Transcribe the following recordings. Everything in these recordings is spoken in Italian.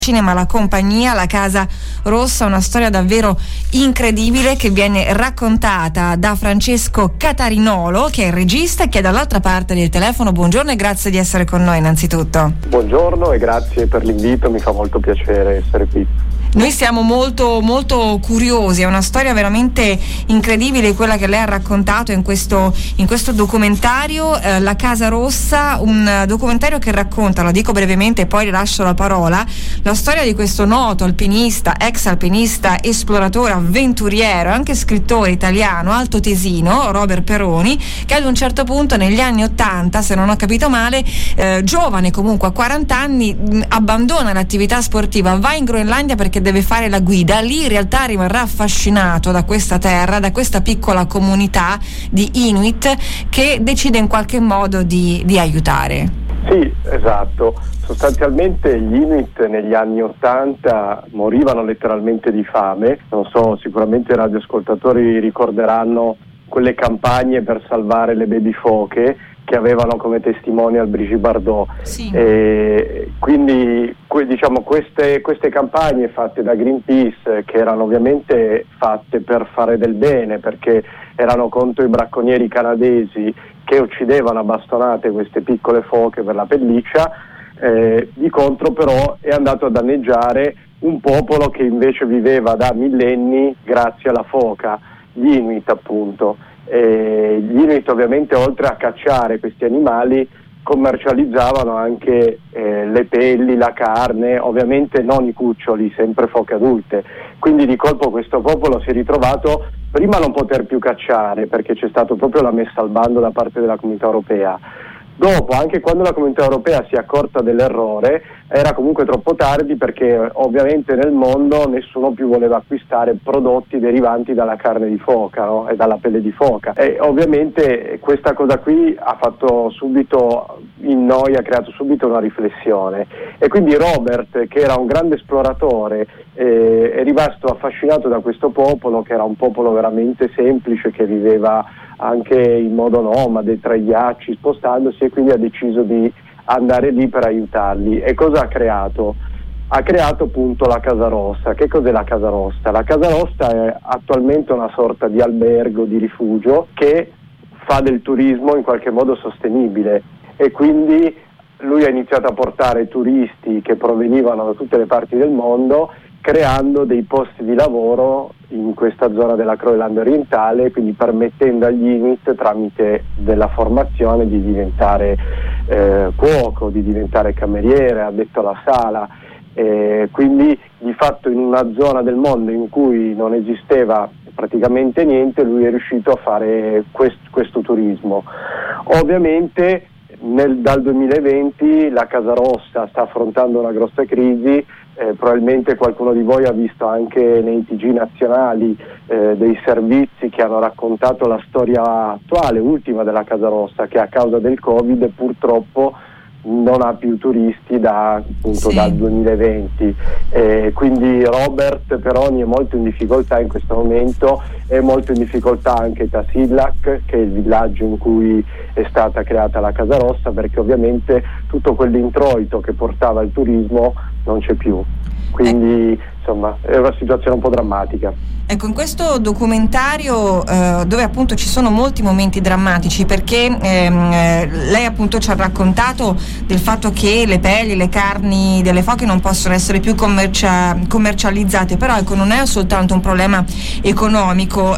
Cinema La Compagnia, la Casa Rossa, una storia davvero incredibile che viene raccontata da Francesco Catarinolo, che è il regista, che è dall'altra parte del telefono. Buongiorno e grazie di essere con noi innanzitutto. Buongiorno e grazie per l'invito, mi fa molto piacere essere qui. Noi siamo molto curiosi, è una storia veramente incredibile quella che lei ha raccontato in questo documentario, La Casa Rossa, un documentario che racconta, lo dico brevemente e poi le lascio la parola, la storia di questo noto alpinista, ex alpinista, esploratore, avventuriero, anche scrittore italiano, altoatesino, Robert Peroni, che ad un certo punto negli anni '80, se non ho capito male, giovane comunque a 40 anni, abbandona l'attività sportiva, va in Groenlandia perché deve fare la guida. Lì in realtà rimarrà affascinato da questa terra, da questa piccola comunità di Inuit che decide in qualche modo di aiutare. Sì, esatto. Sostanzialmente gli Inuit negli anni '80 morivano letteralmente di fame. Non so, sicuramente i radioascoltatori ricorderanno quelle campagne per salvare le baby foche che avevano come testimonial Brigitte Bardot. Sì. Quindi diciamo queste campagne fatte da Greenpeace, che erano ovviamente fatte per fare del bene, perché erano contro i bracconieri canadesi che uccidevano a bastonate queste piccole foche per la pelliccia, di contro però è andato a danneggiare un popolo che invece viveva da millenni grazie alla foca, gli Inuit appunto. Gli Inuit ovviamente, oltre a cacciare questi animali, commercializzavano anche le pelli, la carne, ovviamente non i cuccioli, sempre foche adulte. Quindi di colpo questo popolo si è ritrovato prima a non poter più cacciare, perché c'è stato proprio la messa al bando da parte della Comunità Europea. Dopo, anche quando la Comunità Europea si è accorta dell'errore, era comunque troppo tardi, perché ovviamente nel mondo nessuno più voleva acquistare prodotti derivanti dalla carne di foca, no? E dalla pelle di foca. E ovviamente questa cosa qui ha fatto subito in noi, ha creato subito una riflessione. E quindi Robert, che era un grande esploratore, è rimasto affascinato da questo popolo, che era un popolo veramente semplice, che viveva anche in modo nomade tra i ghiacci, spostandosi, e quindi ha deciso di andare lì per aiutarli. E cosa ha creato? Ha creato appunto la Casa Rossa. Che cos'è la Casa Rossa? La Casa Rossa è attualmente una sorta di albergo, di rifugio, che fa del turismo in qualche modo sostenibile, e quindi lui ha iniziato a portare turisti che provenivano da tutte le parti del mondo, creando dei posti di lavoro in questa zona della Groenlandia orientale, quindi permettendo agli Inuit, tramite della formazione, di diventare cuoco, di diventare cameriere, addetto alla sala. Quindi di fatto in una zona del mondo in cui non esisteva praticamente niente, lui è riuscito a fare questo turismo. Ovviamente dal 2020 la Casa Rossa sta affrontando una grossa crisi. Probabilmente qualcuno di voi ha visto anche nei TG nazionali dei servizi che hanno raccontato la storia attuale, ultima della Casa Rossa, che a causa del Covid purtroppo non ha più turisti dal 2020. Quindi Robert Peroni è molto in difficoltà in questo momento, è molto in difficoltà anche Tasiilaq, che è il villaggio in cui è stata creata la Casa Rossa, perché ovviamente tutto quell'introito che portava il turismo non c'è più. Quindi insomma è una situazione un po' drammatica. Ecco, in questo documentario dove appunto ci sono molti momenti drammatici, perché lei appunto ci ha raccontato del fatto che le pelli, le carni delle foche non possono essere più commercializzate, però ecco, non è soltanto un problema economico.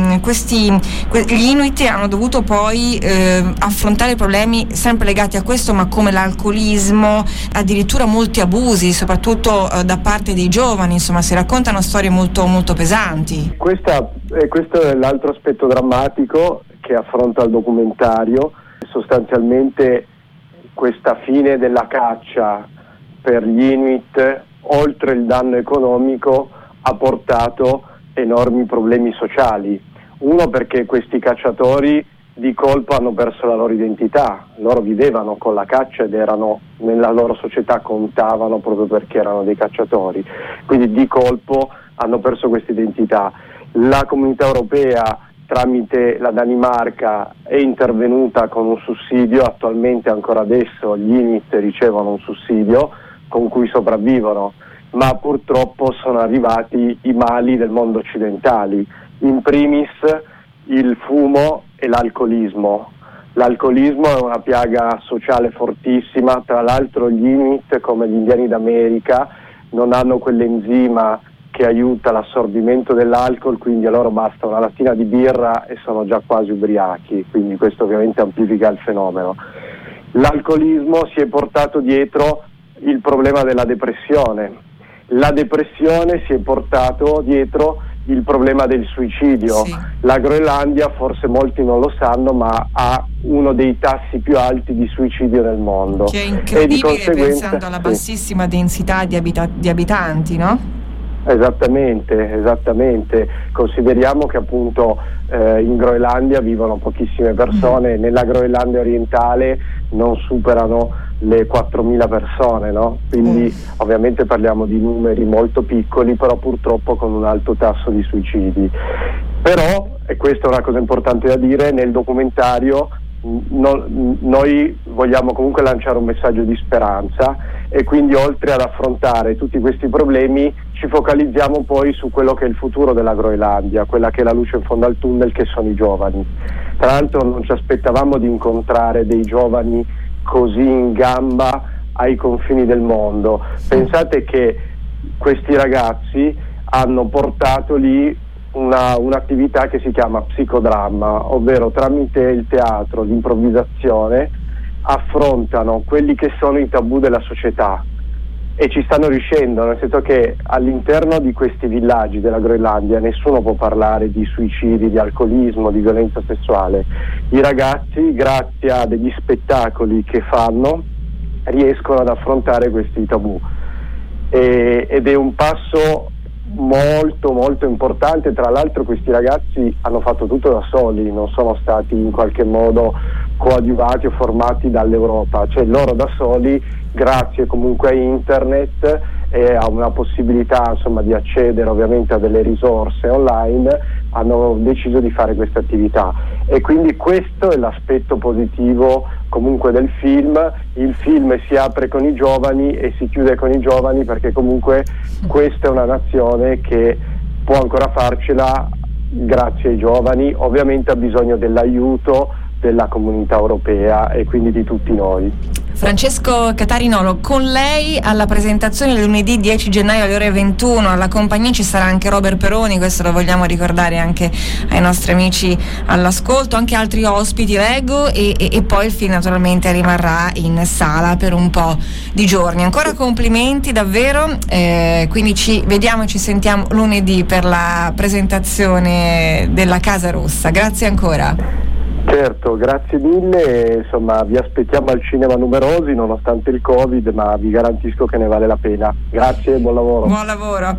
Gli Inuit hanno dovuto poi affrontare problemi sempre legati a questo, ma come l'alcolismo, addirittura molti abusi, soprattutto da parte dei giovani. Insomma, si raccontano storie molto pesanti. Questo è l'altro aspetto drammatico che affronta il documentario. Sostanzialmente questa fine della caccia per gli Inuit, oltre il danno economico, ha portato enormi problemi sociali. Uno, perché questi cacciatori di colpo hanno perso la loro identità. Loro vivevano con la caccia ed erano nella loro società, contavano proprio perché erano dei cacciatori, quindi di colpo hanno perso questa identità. La Comunità Europea, tramite la Danimarca, è intervenuta con un sussidio. Attualmente, ancora adesso, gli Inuit ricevono un sussidio con cui sopravvivono. ma purtroppo sono arrivati i mali del mondo occidentale, in primis il fumo e l'alcolismo. L'alcolismo è una piaga sociale fortissima, tra l'altro gli Inuit, come gli indiani d'America, non hanno quell'enzima che aiuta l'assorbimento dell'alcol, quindi a loro basta una lattina di birra e sono già quasi ubriachi, quindi questo ovviamente amplifica il fenomeno. L'alcolismo si è portato dietro il problema della depressione, la depressione si è portato dietro il problema del suicidio. Sì. La Groenlandia, forse molti non lo sanno, ma ha uno dei tassi più alti di suicidio nel mondo. Che è incredibile, conseguenza, pensando alla bassissima densità di abitanti, no? Esattamente. Consideriamo che appunto in Groenlandia vivono pochissime persone, nella Groenlandia orientale non superano le 4.000 persone, no? Quindi ovviamente parliamo di numeri molto piccoli, però purtroppo con un alto tasso di suicidi. Però, e questa è una cosa importante da dire, nel documentario noi vogliamo comunque lanciare un messaggio di speranza, e quindi oltre ad affrontare tutti questi problemi ci focalizziamo poi su quello che è il futuro della Groenlandia, quella che è la luce in fondo al tunnel, che sono i giovani. Tra l'altro non ci aspettavamo di incontrare dei giovani così in gamba ai confini del mondo. Pensate che questi ragazzi hanno portato lì un'attività che si chiama psicodramma, ovvero tramite il teatro, l'improvvisazione, affrontano quelli che sono i tabù della società, e ci stanno riuscendo, nel senso che all'interno di questi villaggi della Groenlandia nessuno può parlare di suicidi, di alcolismo, di violenza sessuale. I ragazzi, grazie a degli spettacoli che fanno, riescono ad affrontare questi tabù, ed è un passo molto importante. Tra l'altro questi ragazzi hanno fatto tutto da soli, non sono stati in qualche modo coadiuvati o formati dall'Europa, cioè loro da soli, grazie comunque a internet e a una possibilità insomma di accedere ovviamente a delle risorse online, hanno deciso di fare questa attività, e quindi questo è l'aspetto positivo comunque del film. Il film si apre con i giovani e si chiude con i giovani, perché comunque questa è una nazione che può ancora farcela grazie ai giovani, ovviamente ha bisogno dell'aiuto della comunità europea e quindi di tutti noi. Francesco Catarinolo, con lei alla presentazione lunedì 10 gennaio alle ore 21 alla compagnia ci sarà anche Robert Peroni, questo lo vogliamo ricordare anche ai nostri amici all'ascolto, anche altri ospiti leggo, e poi il film naturalmente rimarrà in sala per un po' di giorni. Ancora complimenti davvero, quindi ci vediamo e ci sentiamo lunedì per la presentazione della Casa Rossa. Grazie ancora. Certo, grazie mille, insomma vi aspettiamo al cinema numerosi nonostante il Covid, ma vi garantisco che ne vale la pena. Grazie e buon lavoro. Buon lavoro.